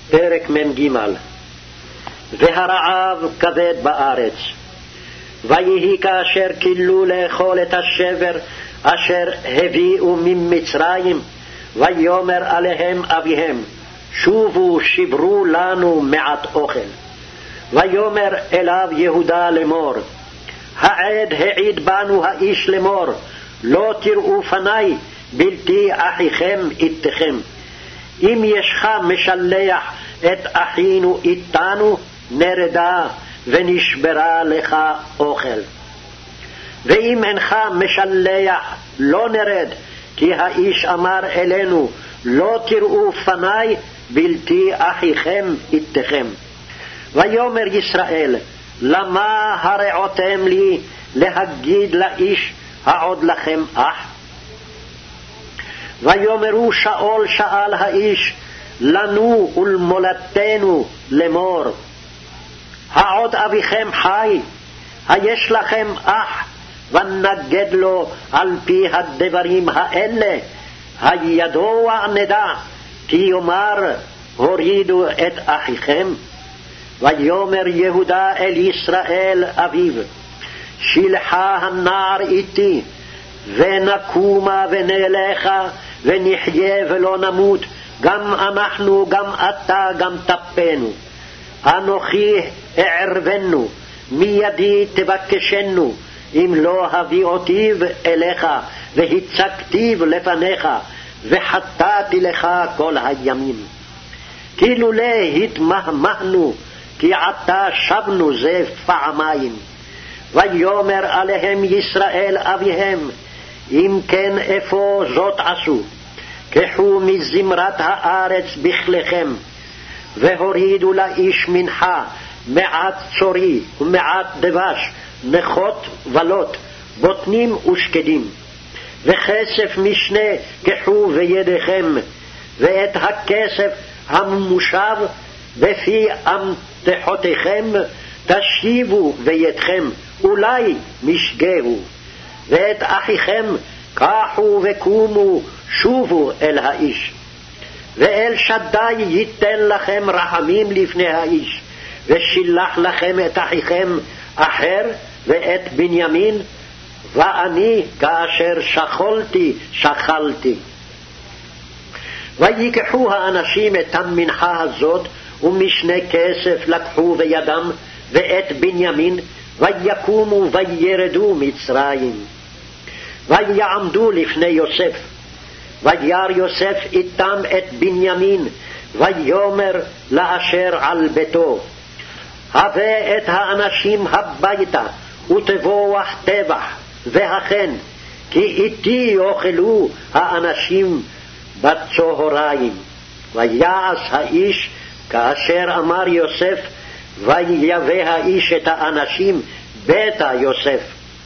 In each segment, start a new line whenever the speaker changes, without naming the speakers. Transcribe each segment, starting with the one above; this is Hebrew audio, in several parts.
פרק מ"ג. והרעב כבד בארץ, ויהי כאשר כילו לאכול את השבר אשר הביאו ממצרים, ויאמר עליהם אביהם, שובו שברו לנו מעט אוכל. ויאמר אליו יהודה לאמור, העד העיד בנו האיש לאמור, לא תראו פני בלתי אחיכם איתכם. אם ישך משלח את אחינו איתנו, נרדה ונשברה לך אוכל. ואם אינך משלח, לא נרד, כי האיש אמר אלינו, לא תראו פני בלתי אחיכם איתכם. ויאמר ישראל, למה הרעותם לי להגיד לאיש העוד לכם אח? ויאמרו שאול שאל האיש, לנו ולמולדתנו לאמור, העוד אביכם חי, היש לכם אח, ונגד לו על פי הדברים האלה, הידוע נדע, כי יאמר הורידו את אחיכם. ויאמר יהודה אל ישראל אביו, שלחה הנער איתי, ונקומה ונלכה ונחיה ולא נמות, גם אנחנו גם אתה גם טפנו. אנוכי אערבנו, מידי תבקשנו, אם לא הביא אותיו אליך והצגתיו לפניך, וחטאתי לך כל הימים. כי לולא התמהמהנו, כי עתה שבנו זה פעמיים. ויאמר עליהם ישראל אביהם, אם כן איפה זאת עשו? קחו מזמרת הארץ בכליכם, והורידו לאיש מנחה, מעט צורי ומעט דבש, נכות ולוט, בוטנים ושקדים. וכסף משנה קחו בידיכם, ואת הכסף הממושב בפי אמתחותיכם תשיבו בידכם, אולי משגהו. ואת אחיכם קחו וקומו, שובו אל האיש. ואל שדי ייתן לכם רחמים לפני האיש, ושילח לכם את אחיכם אחר ואת בנימין, ואני כאשר שכלתי שכלתי. ויקחו האנשים את המנחה הזאת, ומשנה כסף לקחו בידם, ואת בנימין, ויקומו וירדו מצרים. ויעמדו לפני יוסף, וירא יוסף איתם את בנימין, ויאמר לאשר על ביתו, הבא את האנשים הביתה, ותבוח טבח, והכן, כי איתי יאכלו האנשים בצהריים. ויעש האיש כאשר אמר יוסף, ויבא האיש את האנשים ביתה יוסף.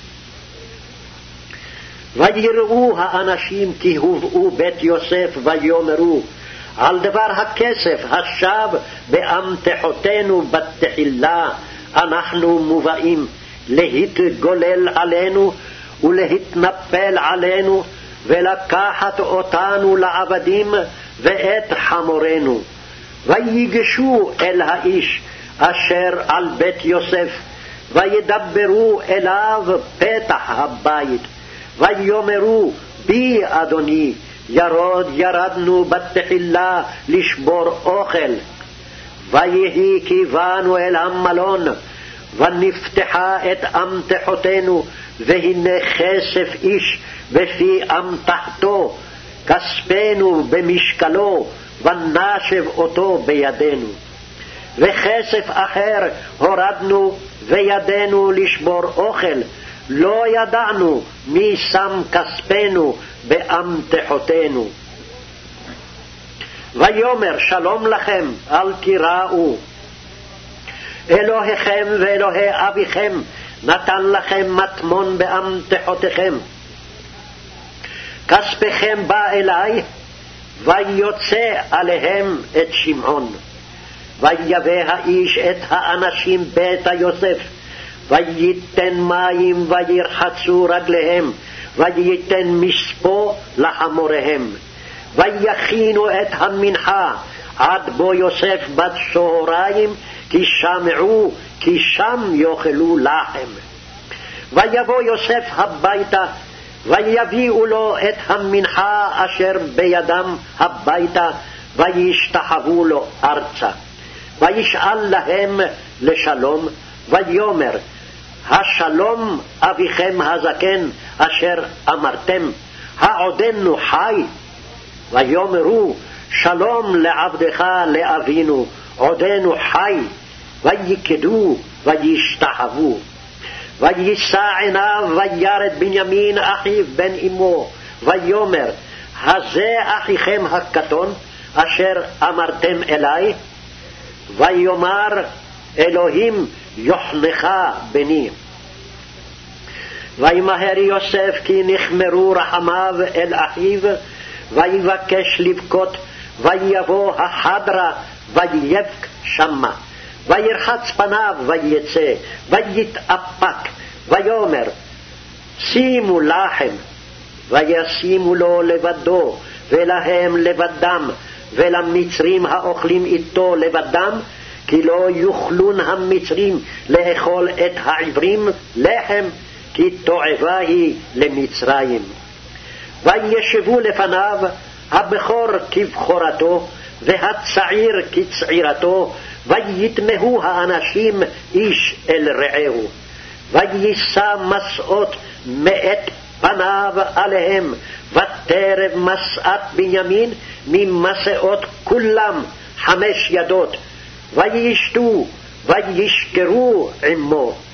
ויראו האנשים כי הובאו בית יוסף, ויאמרו, על דבר הכסף השב באמתחותינו בתחילה אנחנו מובאים, להתגולל עלינו ולהתנפל עלינו, ולקחת אותנו לעבדים ואת חמורנו. ויגשו אל האיש אשר על בית יוסף, וידברו אליו פתח הבית, ויאמרו, בי אדוני, ירדנו בתחילה לשבור אוכל. ויהי כי באנו אל המלון, ונפתחה את אמתחותינו, והנה כסף איש בפי אמתחתו, כספנו במשקלו, ונשב אותו בידינו. וכסף אחר הורדנו וידנו לשבור אוכל, לא ידענו מי שם כספנו באמתחותינו. ויאמר שלום לכם, אל תיראו. אלוהיכם ואלוהי אביכם נתן לכם מטמון באמתחותיכם. כספכם בא אלי, ויוצא עליהם את שמעון. ויבא האיש את האנשים ביתה יוסף, וייתן מים וירחצו רגליהם, וייתן משפו לחמוריהם. ויכינו את המנחה עד בוא יוסף בצהריים, כי שמעו, כי שם יאכלו לחם. ויבוא יוסף הביתה, ויביאו לו את המנחה אשר בידם הביתה, וישתחוו לו ארצה. וישאל להם לשלום, ויאמר, השלום אביכם הזקן אשר אמרתם, העודנו חי? ויאמרו, שלום לעבדך לאבינו, עודנו חי. ויקדו וישתחוו. ויישא עיניו וירא בנימין אחיו בן אמו, ויאמר, הזה אחיכם הקטון אשר אמרתם אלי? ויאמר, אלוהים יחנך בני. וימהר יוסף כי נחמרו רחמיו אל אחיו, ויבקש לבכות, ויבוא החדרה ויבק שמה. וירחץ פניו ויצא, ויתאפק, ויאמר, שימו לחם. וישימו לו לבדו, ולהם לבדם, ולמצרים האוכלים איתו לבדם, כי לא יוכלון המצרים לאכול את העברים לחם, כי תועבה היא למצרים. וישבו לפניו הבכור כבכורתו, והצעיר כצעירתו, ויתמהו האנשים איש אל רעהו. ויישא מסעות מאת פניו עליהם, ותרב מסעת בנימין ממסעות כולם 5 ידות, וישתו וישכרו עמו.